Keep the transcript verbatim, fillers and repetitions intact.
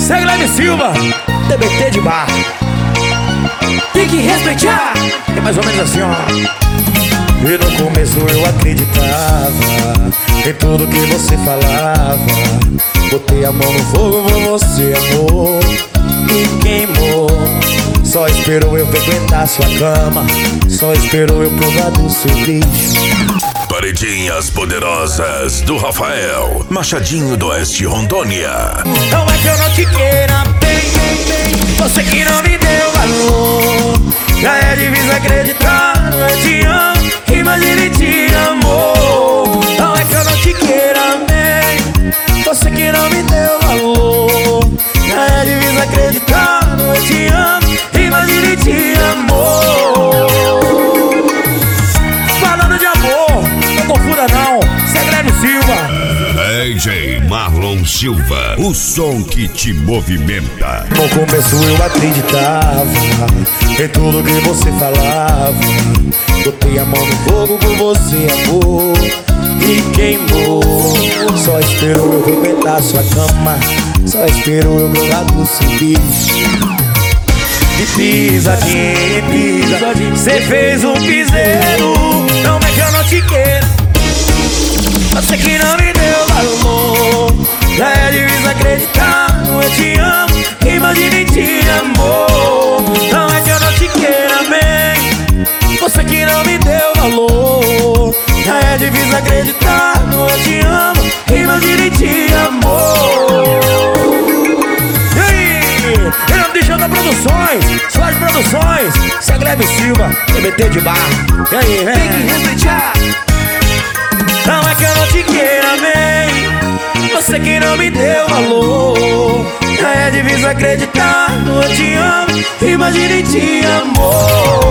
Segleme Silva, T B T de bar. Tem que respeitar. É mais ou menos assim, ó. E no começo eu acreditava em tudo que você falava. Botei a mão no fogo por você, amor, e queimou. Só esperou eu frequentar sua cama, só esperou eu provar do seu bicho. Paredinhas poderosas do Rafael, Machadinho do Oeste, Rondônia. Não é que eu não te queira bem, bem, bem, você que não me deu valor. Já é difícil acreditar, eu te amo, imagina e te amou. Não é que eu não te queira bem, você que não me deu valor. Já é difícil acreditar, eu te amo, imagina e te amou. Falando de amor, não confunda não, Segleme Silva. D J Marlon Silva, o som que te movimenta. No começo eu acreditava em tudo que você falava. Botei a mão no fogo por você, amor, e queimou. Só esperou eu frequentar sua cama, só esperou eu provar do seu bicho. E pisadinha, pisadinha, cê fez um piseiro. Não é que eu não te quero, você que não me deu valor. Já é difícil acreditar, eu te amo, imagina e te amor. Não é que eu não te queira bem, você que não me deu valor. Já é difícil acreditar, eu te amo, imagina e te amor. E aí, em nome de Janda Produções, Suas Produções, Segleme Silva, T B T de bar. E aí, vem? Tem que respeitar. Não é que eu não te queira bem, você que não me deu valor. Já é difícil acreditar, eu te amo, imagina e te amor.